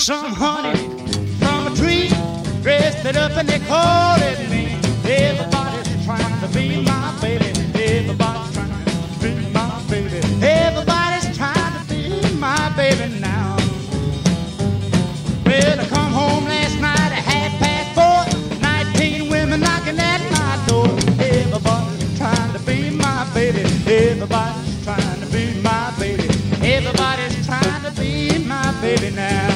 some honey from a tree, dressed it up and they call it me. Everybody's trying to be my baby. Everybody's trying to be my baby. Everybody's trying to be my baby now. Well, I come home last night at 4:30, 19 women knocking at my door. Everybody's trying to be my baby. Everybody's trying to be my baby. Everybody's trying to be my baby now.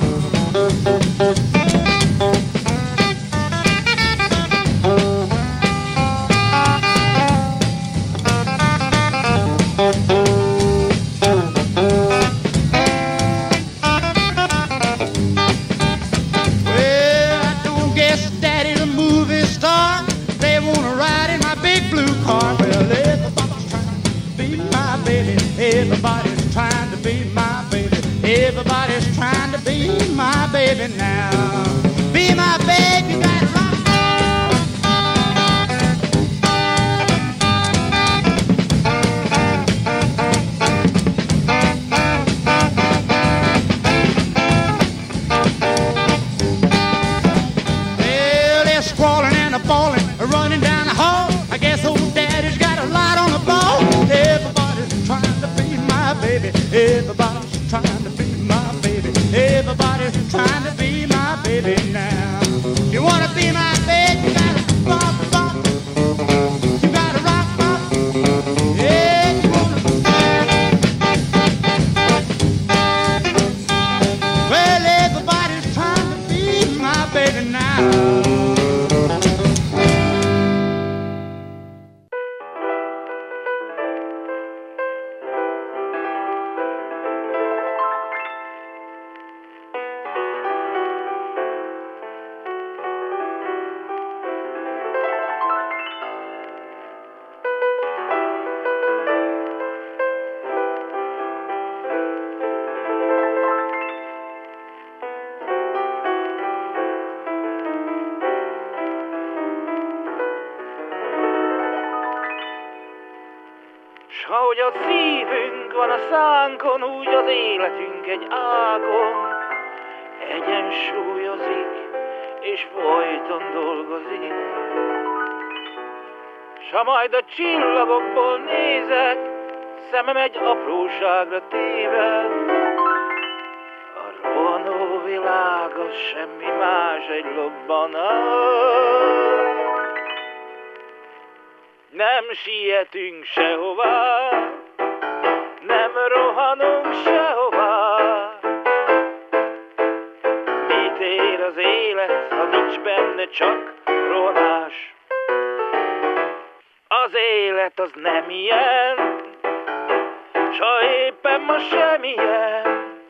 Everybody's trying to be my baby. Everybody's trying to be my baby now. Be my baby, you gotta rock. Well, they're squalling and a bawling, running down the hall. I guess old daddy's got a lot on the ball. Everybody's trying to be my baby. Everybody's trying to be my baby. Everybody's trying to be my baby now. You wanna be my baby? You gotta bump, bump. You gotta rock, bump. Yeah, you wanna. Well, everybody's trying to be my baby now. S ahogy a szívünk van a szánkon, úgy az életünk egy ágon egyensúlyozik, és folyton dolgozik. S ha majd a csillagokból nézek, szemem egy apróságra téved, a rohanó világ az semmi más, egy lobbanás. Nem sietünk sehová, nem rohanunk sehová. Mit ér az élet, ha nincs benne csak rohanás? Az élet az nem ilyen, s ha éppen ma semmilyen.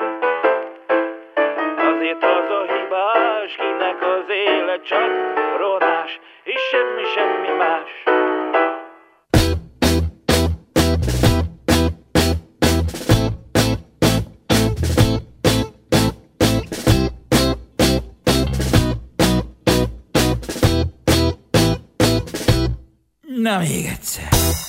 Azért az a hibás, kinek az élet csak rohanás, és semmi más. Na még egyszer.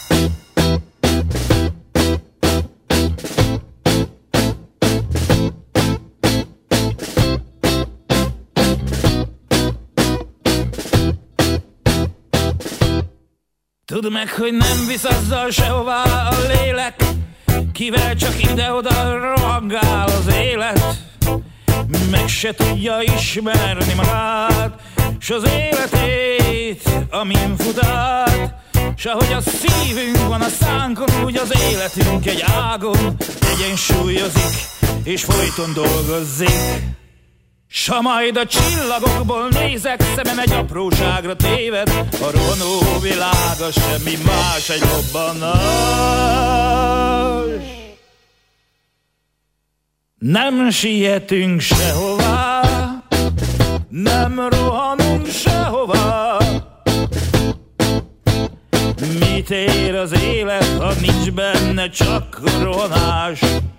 Tudd meg, hogy nem visz azzal sehová a lélek, kivel csak ide-oda rohangál az élet. Meg se tudja ismerni magát, s az életét, amin fut át. S ahogy a szívünk van a szánkon, úgy az életünk egy ágon egyensúlyozik, és folyton dolgozzik. S ha majd a csillagokból nézek, szemem egy apróságra téved, a rohanó világa semmi más, egy robbanás. Nem sietünk sehová, nem rohanunk sehová. Mit ér az élet, ha nincs benne csak rohanás?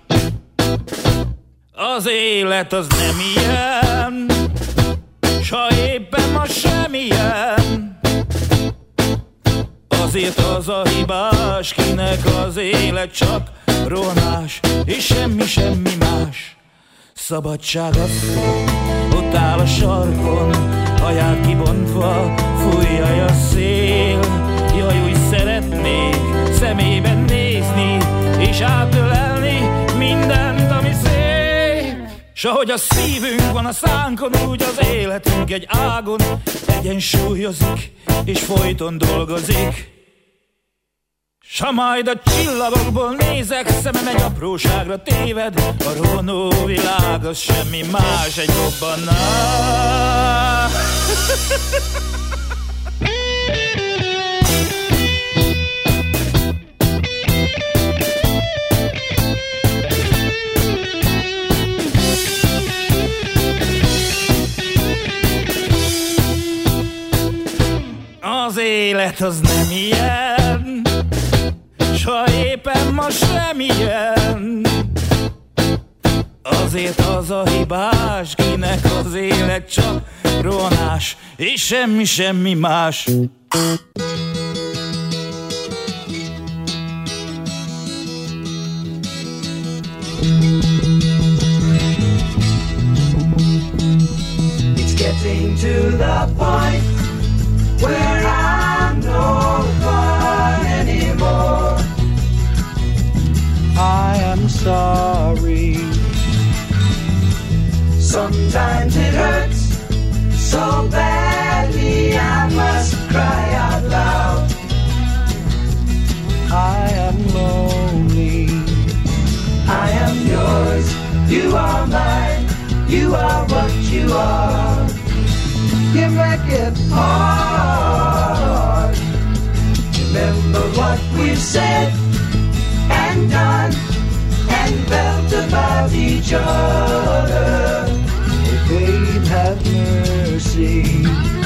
Az élet az nem ilyen, s ha éppen ma semmilyen. Azért az a hibás, kinek az élet csak rohanás, és semmi más. Szabadság asszony, ott áll a sarkon, haját kibontva, fújja a szél. Jaj, úgy szeretnék szemében nézni, és átölelni mindent, ami szép. S ahogy a szívünk van a szánkon, úgy az életünk egy ágon egyensúlyozik, és folyton dolgozik. S ha majd a csillagokból nézek, szemem egy apróságra téved, a rohanó világ az semmi más, egy robbanás. Az élet az nem ilyen, s ha éppen most nem ilyen, azért az a hibás, kinek az élet csak rohanás, és semmi más. It's getting to the point where I'm no fun anymore. I am sorry. Sometimes it hurts so badly I must cry out loud. I am lonely. I am yours, you are mine, you are what you are. You make it hard. Remember what we've said and done and felt about each other. May fate have mercy.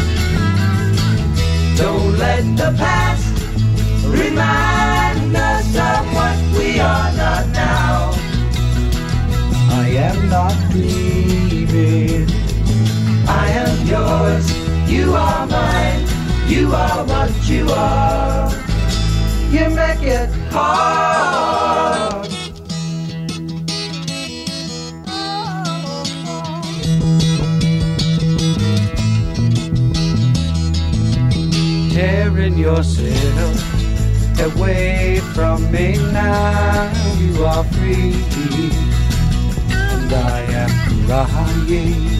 Don't let the past remind us of what we are not now. I am not grieving. I am yours, you are mine, you are what you are. You make it hard. Tearing yourself away from me now, you are free, and I am crying.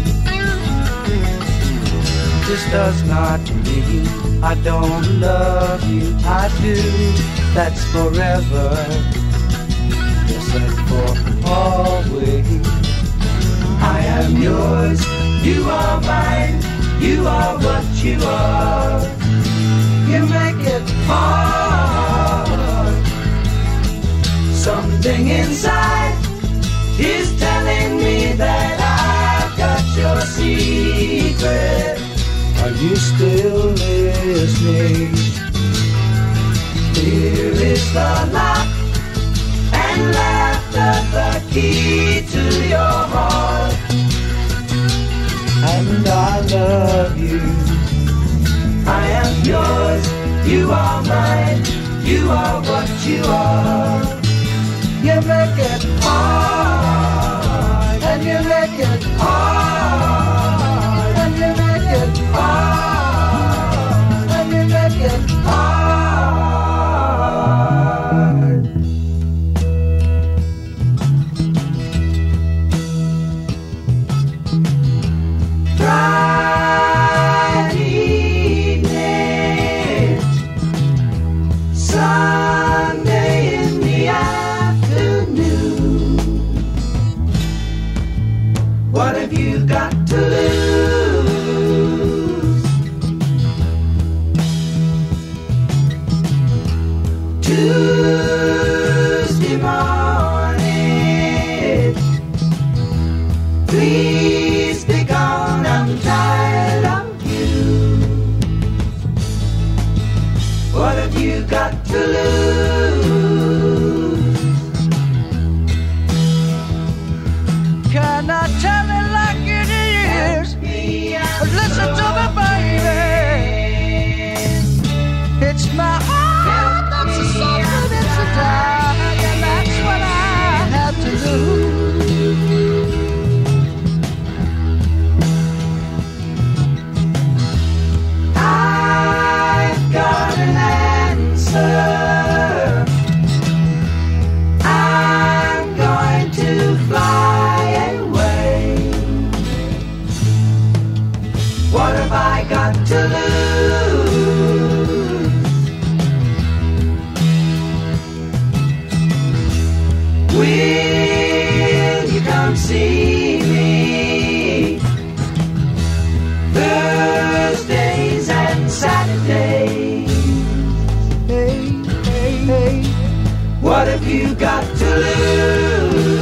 This does not mean I don't love you, I do, that's forever, yes, and for always. I am yours, you are mine, you are what you are. You make it hard. Something inside is telling me that I've got your secret. Are you still listening? Here is the lock and laughter, the key to your heart. And I love you. I am yours, you are mine, you are what you are. You make it hard, and you make it hard, and you make it hard, and you make it hard. Sunday in What have I got to lose? Will you come see me Thursdays and Saturdays? Hey, hey, hey. What have you got to lose?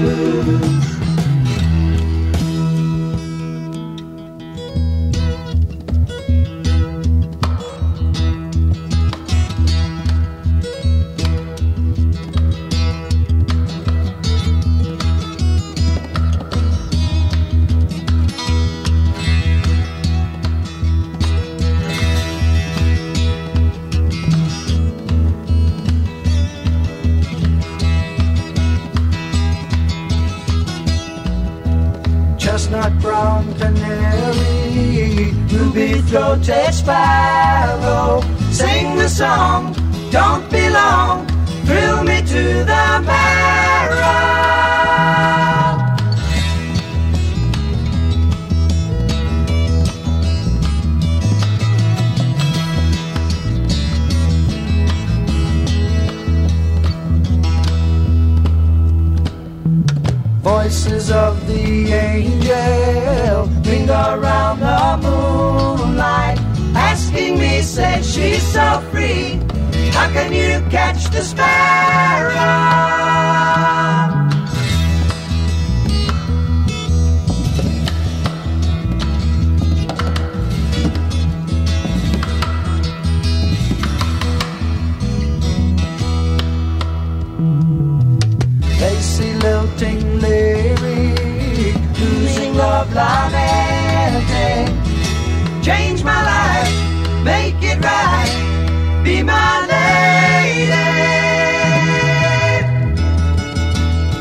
Chestnut brown canary, ruby-throated sparrow, sing the song, don't be long, thrill me to the marrow. Voices of the angel ring around the moonlight, asking me, say she's so free, how can you catch the sparrow? Lacy lilting lyric, losing love lamenting, change my life, make it right, be my lady.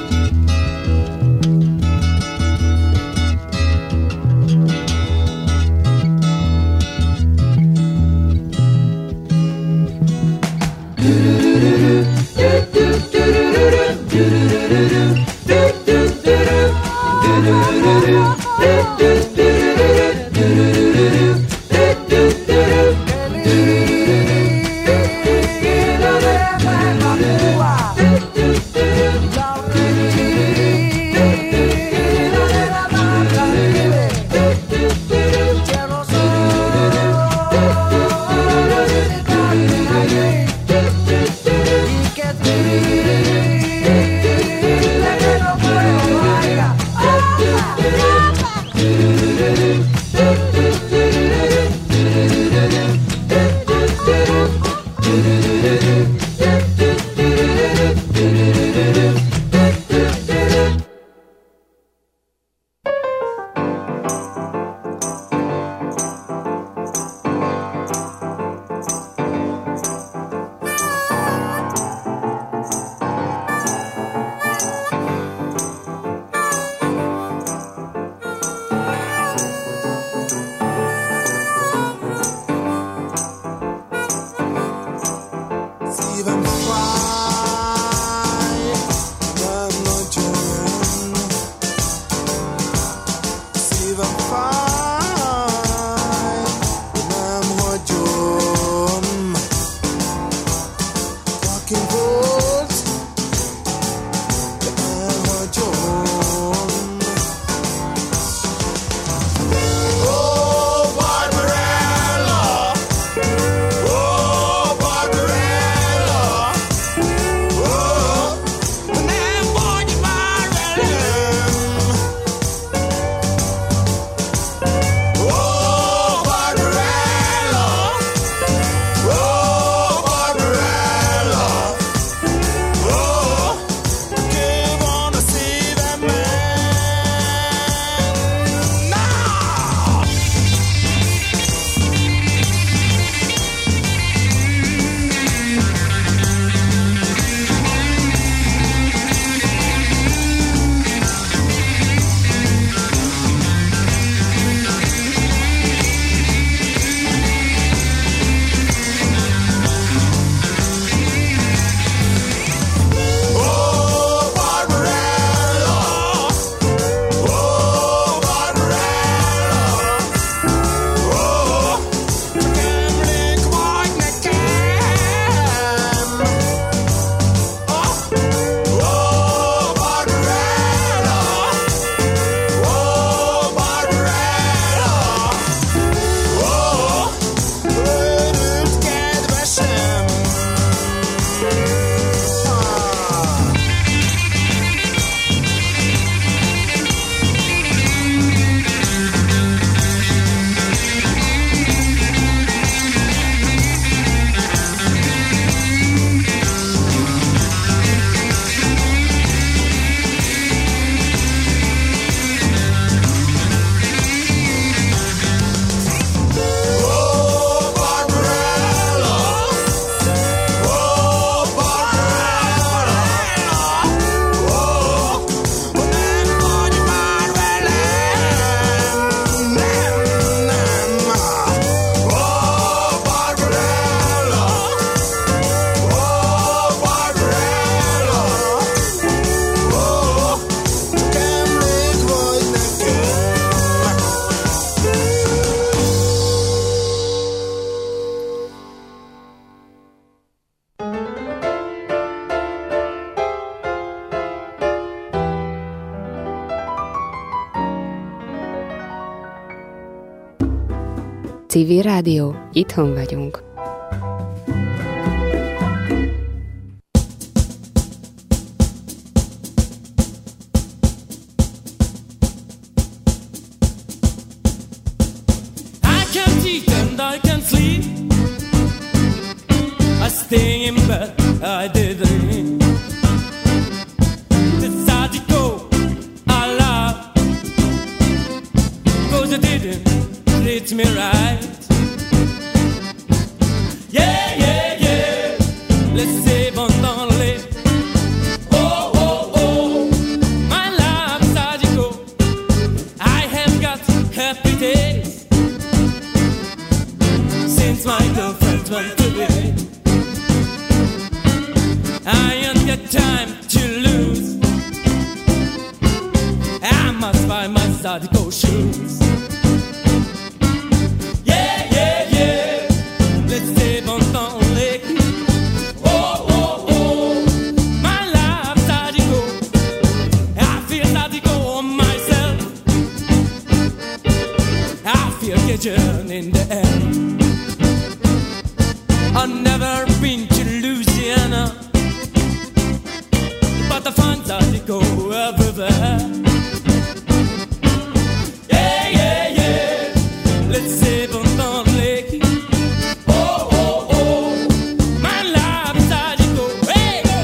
Civil Rádió, itthon vagyunk. I can sleep. I stay in bed, I didn't. Decide to go, I love. 'Cause you didn't treat me right. Yeah, yeah, yeah. Let's save on lonely. Oh, oh, oh. My love, decide to go. I have got happy days. Since my girlfriend went away, I ain't got time to lose. I must buy my Sadiko shoes. Yeah, yeah, yeah. Let's save on lonely. Oh, oh, oh. My love, Sadiko. I feel Sadiko on myself. I feel kitchen in the air. I've never been to Louisiana, but the funds are to go everywhere. Yeah, yeah, yeah. Let's save on the lake. Oh, oh, oh. My love is how to go. Hey, go.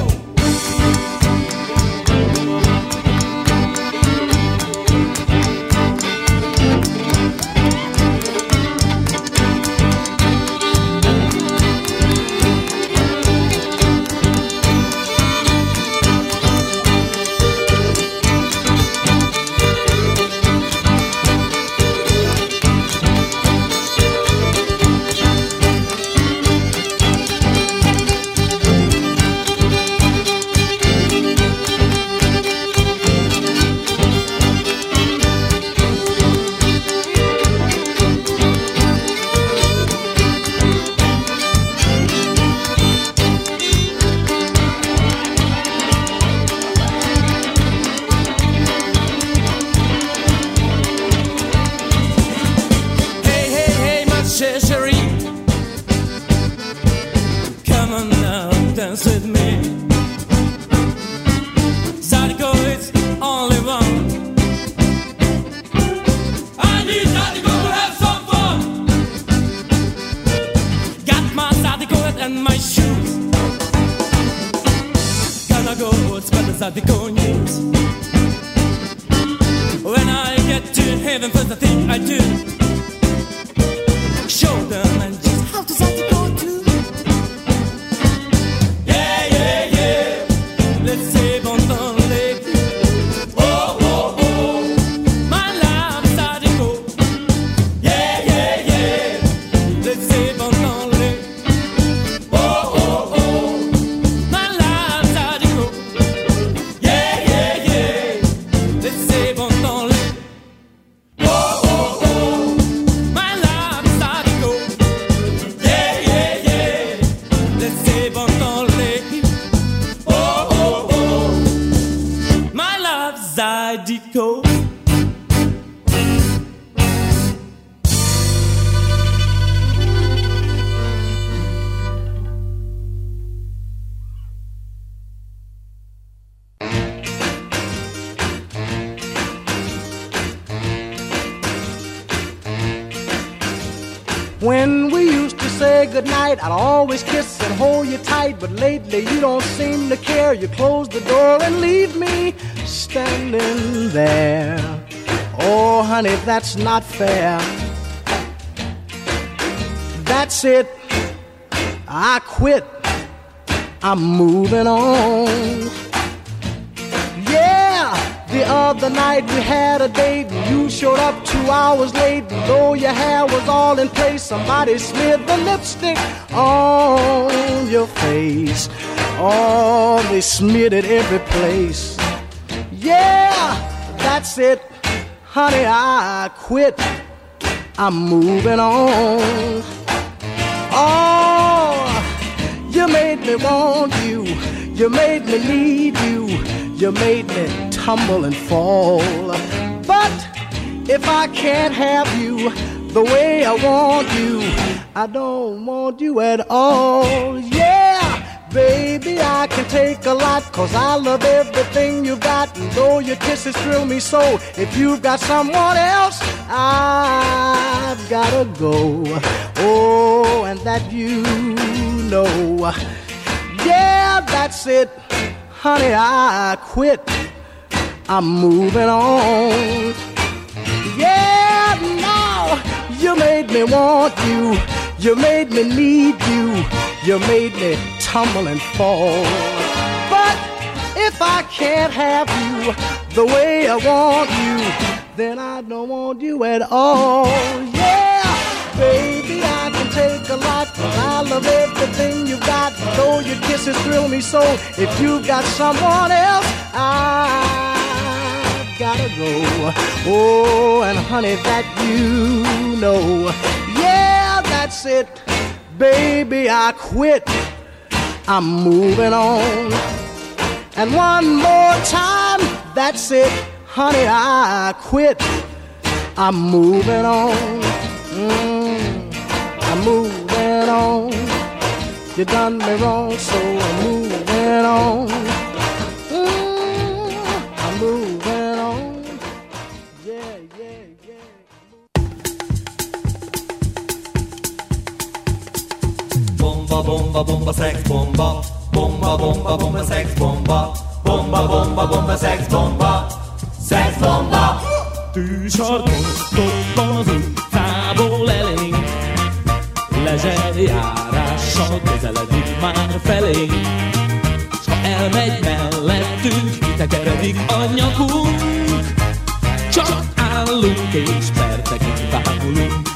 With me, Sadiko is only one. I need Sadiko to have some fun. Got my Sadiko and my shoes. Gonna go spread the Sadiko news. When I get to heaven, first the thing I do, show them and just how to Sadiko do. Let's save on the lake. Oh, oh, oh. My love is how to go. Yeah, yeah, yeah. Let's save on the lake. Oh, oh, oh. My love is how to go. Yeah, yeah, yeah. Let's save on the lake. Oh, oh, oh. My love is how to go. Yeah, yeah, yeah. Let's save on the lake. Sadiko. When we used to say goodnight, I'd always kiss and hold you tight, but lately you don't seem to care. You close the door and leave me standing there. Oh, honey, that's not fair. That's it. I quit. I'm moving on. Yeah, the other night we had a date and you showed up 2 hours late. And though your hair was all in place, somebody smeared the lipstick on your face. Oh, they smeared it every place. Yeah, that's it. Honey, I quit. I'm moving on. Oh, you made me want you. You made me need you. You made me tumble and fall. But if I can't have you, the way I want you. I don't want you at all. Yeah, baby, I can take a lot, 'cause I love everything you got. And though your kisses thrill me so, if you've got someone else, I've gotta go. Oh, and that you know. Yeah, that's it, honey, I quit. I'm moving on. Yeah, now you made me want you. You made me need you. You made me tumble and fall. But if I can't have you the way I want you, then I don't want you at all. Yeah, baby, I can take a lot, 'cause I love everything you got. Though your kisses thrill me so, if you've got someone else, I've gotta go. Oh, and honey, that you know. Yeah, that's it, baby, I quit. I'm moving on. And one more time, that's it, honey, I quit. I'm moving on. I'm moving on. You done me wrong, so I'm moving on. I'm moving on. Yeah, yeah, yeah. Bomba, bomba, bomba, sex bomba. Bomba, bomba, bomba, sex bomba. Bomba, bomba, bomba, sex bomba. Sex bomba. Tűzsarkon az utcából elénk, lezserjárással közeledik már felénk, s ha elmegy mellettünk, kitekeredik a nyakunk, csak állunk és percekig vágulunk.